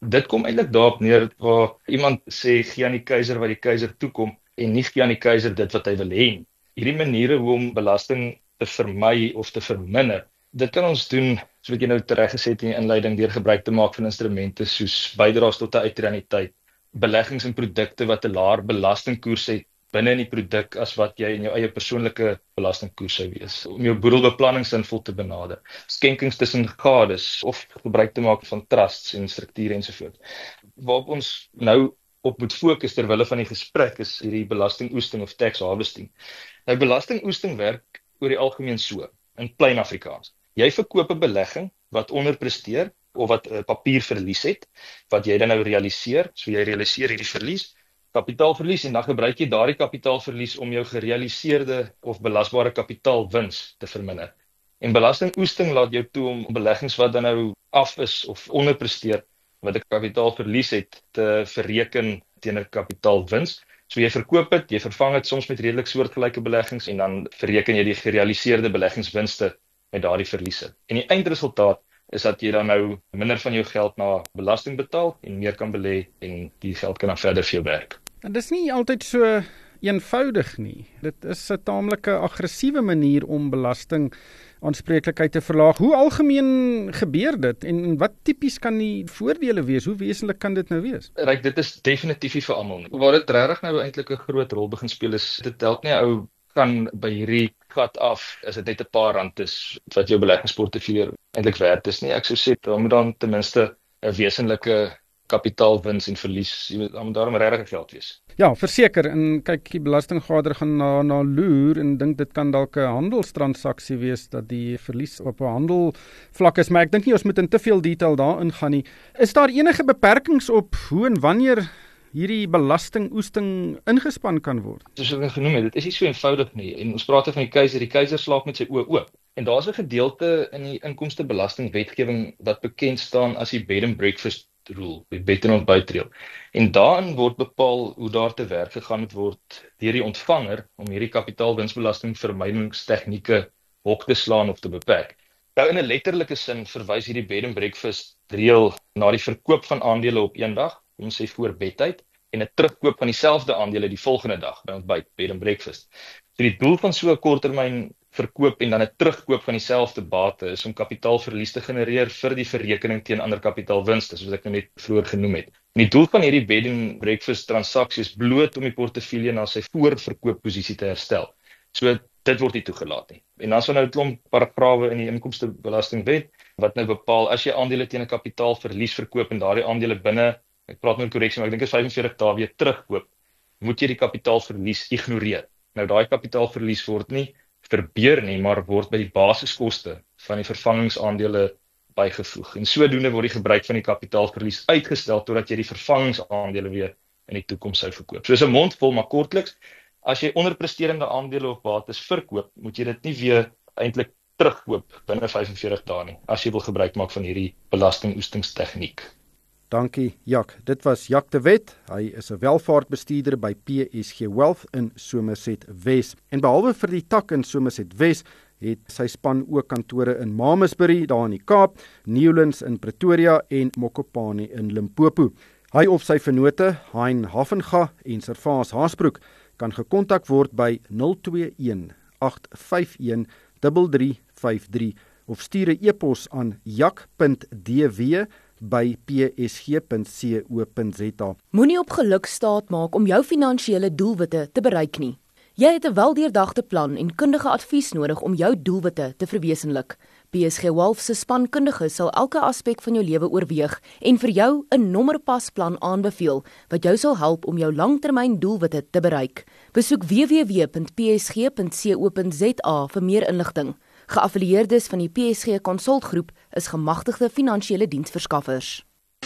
Dit kom eintlik daarop neer waar iemand sê gee aan die keiser wat die keiser toekom en nie gee aan die keiser dit wat hy wil hê. Hierdie maniere hoe om belasting te vermy of te verminder, dit kan ons doen, soos wat jy nou tereg gesê het in die inleiding, deur gebruik te maak van instrumente soos bydraes tot 'n uitreuniteit, beleggings in produkte wat 'n laer belastingkoers het binne in die produk as wat jy in jou eie persoonlike belastingkoers sou wees, om jou boedelbeplanning sinvol te benader, skenkings tussen gades of gebruik te maak van trusts en strukture ensovoorts. Waarop ons nou op moet fokus terwille van die gesprek is hierdie belastingoesting of tax harvesting. Nou belastingoesting werk oor die algemeen so, in plain Afrikaans. Jy verkoop 'n belegging wat onderpresteer of wat 'n uh, papierverlies het, wat jy dan nou realiseer, so jy realiseer hierdie verlies, kapitaalverlies en dan gebruik jy daardie kapitaalverlies om jou gerealiseerde of belasbare kapitaalwins te verminder. En belastingoesting laat jou toe om beleggings wat dan nou af is of onderpresteer, wat 'n kapitaalverlies het, te verreken teen 'n kapitaalwins. So jy verkoop dit, jy vervang dit soms met redelik soortgelyke beleggings en dan verreken jy die gerealiseerde beleggingswinste met daardie verliese. En die eindresultaat is dat jy dan nou minder van jou geld na belasting betaal en meer kan belê en die geld kan dan verder vir jou werk. En dis nie altyd so eenvoudig nie. Dit is 'n taamlike aggressiewe manier om belasting aanspreeklikheid te verlaag. Hoe algemeen gebeur dit en wat tipies kan die voordele wees? Hoe wesentlik kan dit nou wees? Ryk, dit is definitief nie vir almal nie. Waar dit regtig nou eintlik 'n groot rol begin speel is, dit help nie ou gaan by hierdie gat af, as dit net 'n paar rand is, wat jou beleggingsportefeulje eintlik werd is nie. Ek sou sê, dan moet dan ten minste 'n wesenlike kapitaalwins en verlies, jy moet dan daarom regtig geld wees. Ja, verseker, en kyk, die belastinggader gaan na, na loer en dink dit kan dalk 'n handelstransaksie wees, dat die verlies op 'n handelvlak is, maar ek dink nie ons moet in te veel detail daarin gaan nie. Is daar enige beperkings op hoe en wanneer hierdie belastingoesting ingespan kan word? Soos ek genoem het, dit is nie so eenvoudig nie, en ons praat van die keiser, die keiser slaap met sy oë oop. En daar's 'n gedeelte in die inkomstebelastingwetgewing wat bekend staan as die bed and breakfast rule, die bed en ontbytreël. En daarin word bepaal hoe daar te werk gegaan moet word deur die ontvanger om hierdie kapitaalwinsbelasting vermydingstegnieke hok te slaan of te beperk. Nou in 'n letterlike sin verwys hierdie bed and breakfast reël na die verkoop van aandele op een dag, kom sê voor bedtyd, en 'n terugkoop van dieselfde aandele die volgende dag by ontbyt, bed and breakfast. So die doel van so 'n korttermyn verkoop en dan 'n terugkoop van dieselfde bate is om kapitaalverlies te genereer vir die verrekening teen ander kapitaalwinste, soos ek nou net vroeër genoem het. En die doel van hierdie bed and breakfast transaksie is bloot om die portefeulje na sy voorverkoopposisie te herstel. So dit word nie toegelaat nie. En dan is daar nou 'n klomp paragrawe in die inkomstebelastingwet wat nou bepaal as jy aandele teen 'n kapitaalverlies verkoop en daardie aandele binne, ek praat nou korreksie, maar ek dink dit is vyf-en-veertig dae weer terugkoop, moet jy die kapitaalverlies ignoreer. Nou daai kapitaalverlies word nie verbeur nie, maar word by die basiskoste van die vervangingsaandele bygevoeg. En sodoende word die gebruik van die kapitaalverlies uitgestel totdat jy die vervangingsaandele weer in die toekoms sou verkoop. So is 'n mond vol, maar kortliks, as jy onderpresterende aandele of bates verkoop, moet jy dit nie weer eintlik terugkoop binne vyf-en-veertig dae nie, as jy wil gebruik maak van hierdie belastingoestingstegniek. Dankie, Jak. Dit was Jak de Wet. Hy is 'n welvaartbestuurder by P S G Wealth in Somerset Wes. En behalwe vir die tak in Somerset Wes, het sy span ook kantore in Mamasbury, daar in die Kaap, Newlands in Pretoria en Mokopane in Limpopo. Hy of sy vennote, Hein Havenga en Servaas Haasbroek, kan gekontak word by nul twee een agt vyf een drie drie vyf drie of stuur 'n e-pos aan jak punt d w by p s g punt co punt z a. Moenie op geluk staat maak om jou finansiële doelwitte te bereik nie. Jy het 'n weldeurdagte plan en kundige advies nodig om jou doelwitte te verwesenlik. P S G Wealth se spankundiges sal elke aspek van jou lewe oorweeg en vir jou 'n nommerpasplan aanbeveel wat jou sal help om jou langtermyn doelwitte te bereik. Besoek w w w punt p s g punt co punt z a vir meer inligting. Geaffilieerdes van die P S G Konsultgroep is gemagtigde finansiële diensverskaffers.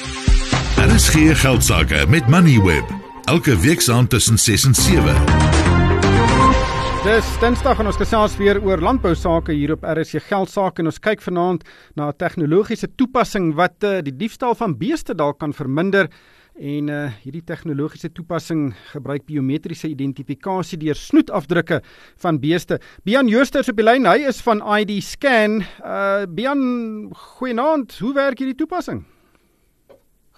R S G Geldsaake met Moneyweb, elke week saam tussen ses en sewe. Dis Dinsdag en ons gesels weer oor landbou sake hier op R S G Geldsaake en ons kyk vanaand na 'n tegnologiese toepassing wat uh, die diefstal van beeste dalk kan verminder. En uh, hierdie tegnologiese toepassing gebruik biometriese identifikasie deur snoetafdrukke van beeste. Bian Jooster op die lyn, hy is van I D Scan. Uh, Bian, goeienaand, hoe werk hierdie toepassing?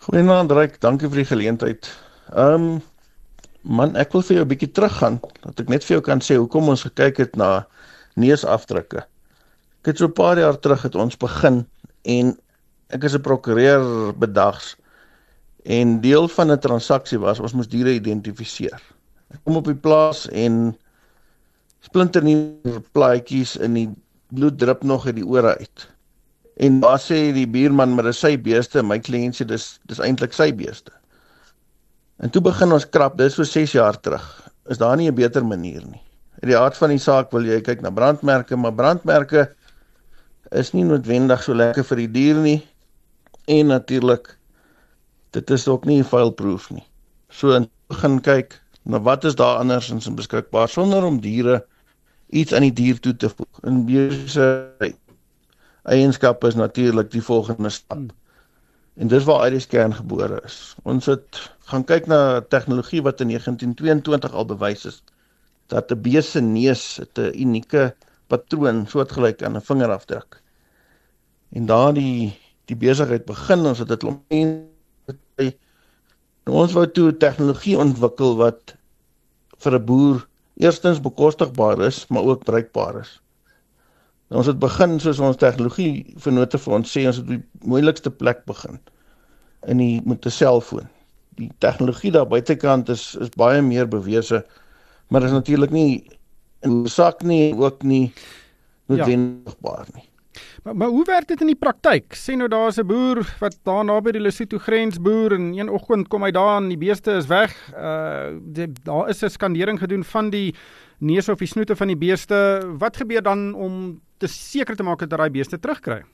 Goeienaand Ryk, dankie vir die geleentheid. Ehm um, man, ek wil vir jou 'n bietjie teruggaan, dat ek net vir jou kan sê hoekom ons gekyk het na neusafdrukke. Ek het so 'n paar jaar terug het ons begin en ek is 'n prokureur bedags en deel van 'n transaksie was ons moes diere identifiseer. Ek kom op die plaas en splinternuwe plaatjies in die bloed drup nog uit die ore uit. En daar sê die buurman, maar dis sy beeste, my kliënt sê dis dis eintlik sy beeste. En toe begin ons krap, dis so ses jaar terug. Is daar nie 'n beter manier nie. In die aard van die saak wil jy kyk na brandmerke, maar brandmerke is nie noodwendig so lekker vir die dier nie. En natuurlik, dit is ook nie fail-proof nie. So in begin kyk, na wat is daar anders en sin beskikbaar, sonder om diere iets aan die dier toe te voeg. En biose eienskappe is natuurlik die volgende stap. En dis waar iris-scan gebore is. Ons het gaan kyk na tegnologie wat in negentien tweeëntwintig al bewys is, dat 'n bees se neus 'n unieke patroon soortgelyk aan 'n vingerafdruk. En daar die die besigheid begin, ons het dit omheen. Ons wou toe tegnologie ontwikkel wat vir 'n boer eerstens bekostigbaar is, maar ook bruikbaar is. En ons het begin soos ons tegnologie vennote vir ons sê, ons het die moeilikste plek begin, in die, met 'n selfoon. Die tegnologie daar buitekant is, is baie meer bewese, maar is natuurlik nie in sak nie, ook nie noodwendigbaar nie. Maar, maar hoe werk dit in die praktyk? Sê nou daar is 'n boer wat daar naby die Lesotho grens boer en een oggend kom hy daar en die beeste is weg. Uh, die, daar is 'n skandering gedoen van die neus of die snoete van die beeste. Wat gebeur dan om te seker te maak dat hy beeste terugkry?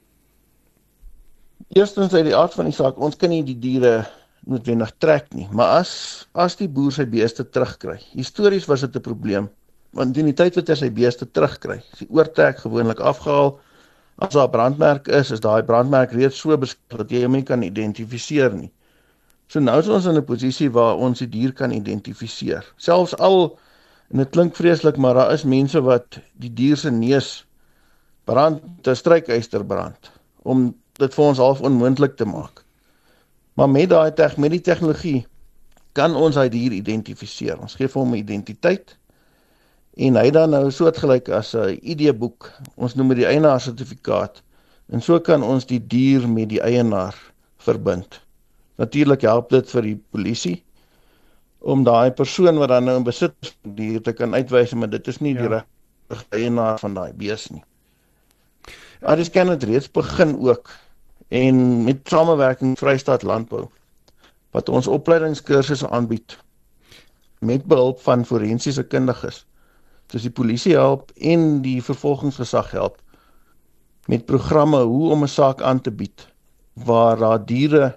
Eerstens uit die aard van die saak, ons kan nie die diere noodwendig trek nie, maar as as die boer sy beeste terugkry. Histories was dit 'n probleem, want in die tyd wat hy sy beeste terugkry, is die oortrek gewoonlik afgehaal. As daar 'n brandmerk is, is daai brandmerk reeds so beskik dat jy hom nie kan identifiseer nie. So nou is ons in 'n posisie waar ons die dier kan identifiseer. Selfs al, en dit klink vreeslik, maar daar is mense wat die dier se neus brand, 'n strykyster brand, om dit vir ons half onmoontlik te maak. Maar met daai teg, met die tegnologie kan ons hy dier identifiseer. Ons gee vir hom 'n identiteit en hy dan nou soortgelyk as 'n I D-boek. Ons noem dit die eienaarsertifikaat. En so kan ons die dier met die eienaar verbind. Natuurlik help dit vir die polisie om daai persoon wat dan nou in besit is van die dier te kan uitwys, maar dit is nie ja. die regte eienaar van daai bees nie. Maar dis kan dit reeds begin ook. En met samewerking Vrystaat Landbou, wat ons opleidingskursusse aanbied, met behulp van forensiese kundiges, soos die polisie help en die vervolgingsgesag help, met programme hoe om 'n saak aan te bied, waar daar diere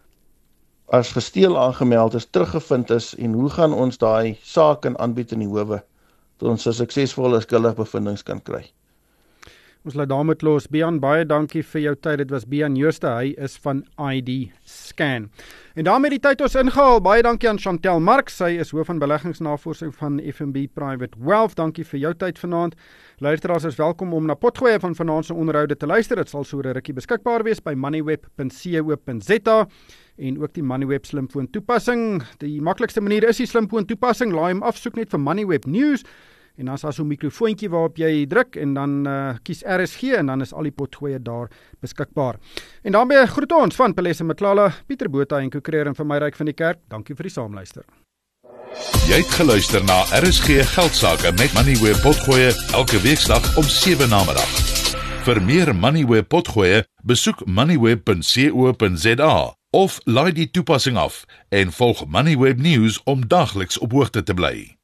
as gesteel aangemeld is, teruggevind is, en hoe gaan ons daai saak kan aanbied in die howe, tot ons 'n suksesvolle skuldigbevindings kan kry. Ons laat daarmee los. Bian, baie dankie vir jou tyd. Dit was Bian Jooste, hy is van I D Scan. En daarmee die tyd ons ingehaal. Baie dankie aan Chantel Marx, sy is hoof van beleggingsnavorsing van F N B Private Wealth. Dankie vir jou tyd vanaand. Luisteraars is welkom om na potgoeie van vanaand se onderhoude te luister. Dit sal so 'n rukkie beskikbaar wees by moneyweb punt co punt za en ook die Moneyweb slimfoon toepassing. Die maklikste manier is die slimfoon toepassing. Laai hom af, soek net vir Moneyweb News. En dan is daar so 'n mikrofoontjie waarop jy druk en dan uh, kies R S G en dan is al die potgoeie daar beskikbaar. En daarmee groet ons van Pelesse Matlala, Pieter Botha en Kokreer en vir my Ryk van die Kerk. Dankie vir die saamluister. Jy het geluister na R S G Geldsaake met Moneyweb potgoeie elke weeksdag om sewe namiddag. Vir meer Moneyweb potgoeie, besoek moneyweb punt co punt za of laai die toepassing af en volg Moneyweb News om dagliks op hoogte te bly.